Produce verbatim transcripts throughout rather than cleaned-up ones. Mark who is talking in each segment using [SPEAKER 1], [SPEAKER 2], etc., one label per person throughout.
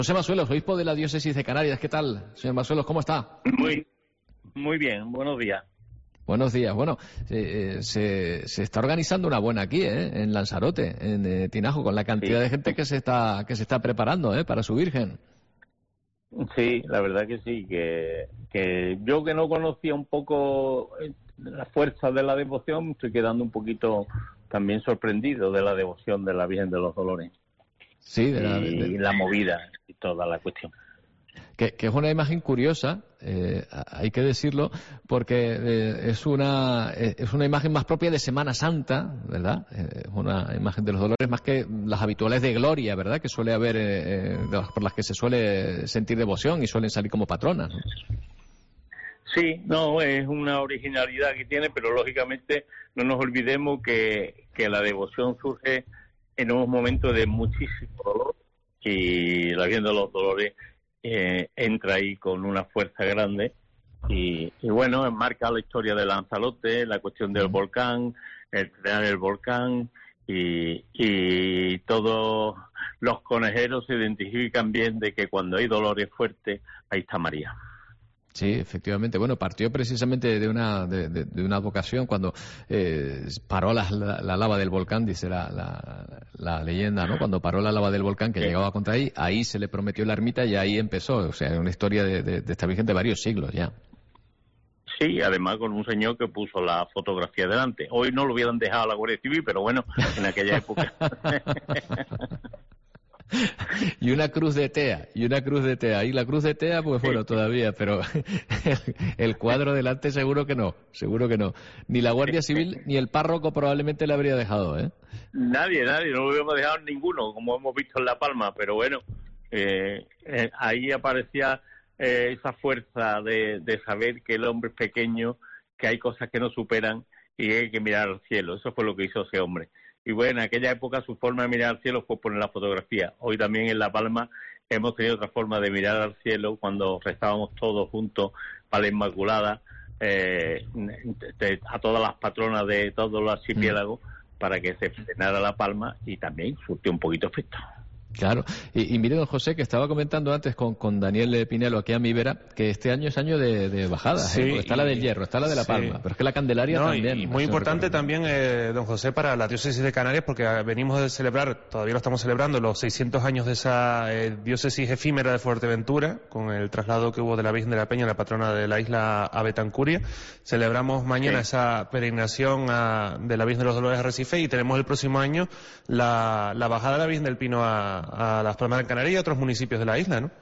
[SPEAKER 1] José Masuelos, obispo de la diócesis de Canarias. ¿Qué tal, señor Masuelos? ¿Cómo está?
[SPEAKER 2] Muy, muy bien. Buenos días.
[SPEAKER 1] Buenos días. Bueno, eh, se, se está organizando una buena aquí, ¿eh? En Lanzarote, en eh, Tinajo, con la cantidad
[SPEAKER 2] Sí.
[SPEAKER 1] de gente que se está que se está preparando, ¿eh? Para su Virgen.
[SPEAKER 2] Sí, la verdad que sí, que, que yo que no conocía un poco la fuerza de la devoción, me estoy quedando un poquito también sorprendido de la devoción de la Virgen de los Dolores.
[SPEAKER 1] Sí, de la,
[SPEAKER 2] y
[SPEAKER 1] de,
[SPEAKER 2] la movida y toda la cuestión.
[SPEAKER 1] Que, que es una imagen curiosa, eh, hay que decirlo, porque eh, es una eh, es una imagen más propia de Semana Santa, ¿verdad? Eh, es una imagen de los dolores más que las habituales de gloria, ¿verdad? Que suele haber, eh, de las, por las que se suele sentir devoción y suelen salir como patronas, ¿no?
[SPEAKER 2] Sí, no, es una originalidad que tiene, pero lógicamente no nos olvidemos que, que la devoción surge en unos momentos de muchísimo dolor y la Virgen de los Dolores eh, entra ahí con una fuerza grande y, y bueno, enmarca la historia de Lanzarote, la cuestión del volcán, el crear el volcán y, y todos los conejeros se identifican bien de que cuando hay dolores fuertes, ahí está María.
[SPEAKER 1] Sí, efectivamente. Bueno, partió precisamente de una de, de, de una vocación cuando eh, paró la, la, la lava del volcán, dice la, la, la leyenda, ¿no? Cuando paró la lava del volcán que sí. llegaba contra ahí, ahí se le prometió la ermita y ahí empezó. O sea, una historia de, de, de esta Virgen de varios siglos ya.
[SPEAKER 2] Sí, además con un señor que puso la fotografía delante. Hoy no lo hubieran dejado a la Guardia Civil, pero bueno, en aquella época...
[SPEAKER 1] Y una cruz de tea, y una cruz de tea. Y la cruz de tea, pues bueno, todavía, pero el, el cuadro delante seguro que no, seguro que no. Ni la Guardia Civil ni el párroco probablemente le habría dejado, ¿eh?
[SPEAKER 2] Nadie, nadie, no lo hubiéramos dejado ninguno, como hemos visto en La Palma, pero bueno, eh, eh, ahí aparecía eh, esa fuerza de, de saber que el hombre es pequeño, que hay cosas que no superan y hay que mirar al cielo. Eso fue lo que hizo ese hombre. Y bueno, en aquella época su forma de mirar al cielo fue poner la fotografía. Hoy también en La Palma hemos tenido otra forma de mirar al cielo cuando restábamos todos juntos para la Inmaculada, eh, a todas las patronas de todos los archipiélagos, mm. para que se frenara La Palma y también surtió un poquito efecto.
[SPEAKER 1] Claro, y, y mire, don José, que estaba comentando antes con, con Daniel Pinelo aquí a mi vera, que este año es año de, de bajadas, sí, ¿eh? Está y, la del Hierro, está la de La Palma, sí. Pero es que la Candelaria
[SPEAKER 3] no,
[SPEAKER 1] también.
[SPEAKER 3] Y, y muy importante también, eh, don José, para la diócesis de Canarias, porque venimos de celebrar, todavía lo estamos celebrando, los seiscientos años de esa eh, diócesis efímera de Fuerteventura, con el traslado que hubo de la Virgen de la Peña, la patrona de la isla, a Betancuria. Celebramos mañana sí. esa peregrinación a, de la Virgen de los Dolores a Recife, y tenemos el próximo año la, la bajada de la Virgen del Pino a a Las Palmas de Canarias y a otros municipios de la isla, ¿no?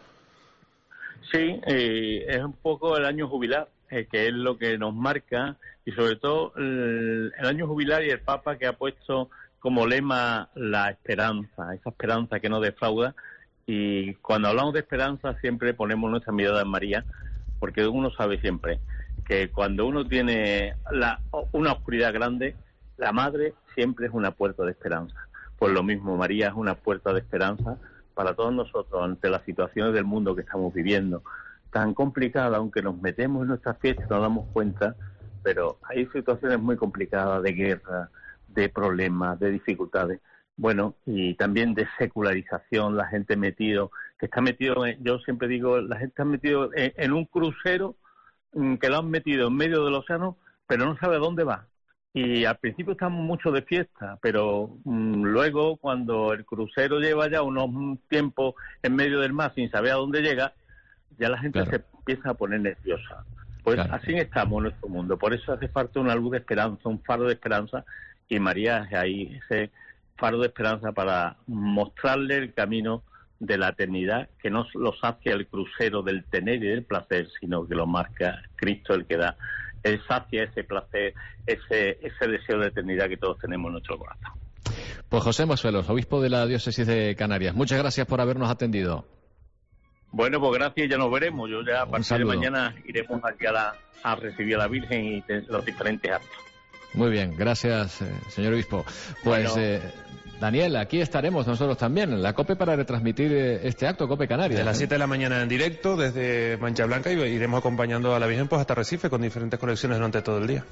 [SPEAKER 2] Sí, eh, es un poco el año jubilar, eh, que es lo que nos marca, y sobre todo el, el año jubilar y el Papa que ha puesto como lema la esperanza, esa esperanza que no defrauda, y cuando hablamos de esperanza siempre ponemos nuestra mirada en María, porque uno sabe siempre que cuando uno tiene la, una oscuridad grande, la Madre siempre es una puerta de esperanza. Pues lo mismo, María es una puerta de esperanza para todos nosotros ante las situaciones del mundo que estamos viviendo. Tan complicada, aunque nos metemos en nuestras fiestas y nos damos cuenta, pero hay situaciones muy complicadas de guerra, de problemas, de dificultades. Bueno, y también de secularización, la gente metido, que está metido, en, yo siempre digo, la gente está metido en, en un crucero que lo han metido en medio del océano, pero no sabe a dónde va. Y al principio estamos mucho de fiesta, pero mmm, luego cuando el crucero lleva ya unos tiempos en medio del mar sin saber a dónde llega, ya la gente claro. se empieza a poner nerviosa. Pues claro. así estamos en nuestro mundo. Por eso hace falta una luz de esperanza, un faro de esperanza, y María es ahí ese faro de esperanza para mostrarle el camino de la eternidad, que no lo sacia el crucero del tener y del placer, sino que lo marca Cristo, el que da el sacia ese placer, ese ese deseo de eternidad que todos tenemos en nuestro corazón.
[SPEAKER 1] Pues José Masuelos, obispo de la diócesis de Canarias, muchas gracias por habernos atendido.
[SPEAKER 2] Bueno, pues gracias, ya nos veremos. Yo ya a partir de mañana iremos aquí a, la, a recibir a la Virgen y los diferentes actos.
[SPEAKER 1] Muy bien, gracias, eh, señor obispo. Pues... Bueno. Eh, Daniel, aquí estaremos nosotros también en la COPE para retransmitir este acto, COPE Canarias.
[SPEAKER 3] De las siete de la mañana en directo desde Mancha Blanca, y iremos acompañando a la Virgen pues hasta Recife con diferentes conexiones durante todo el día.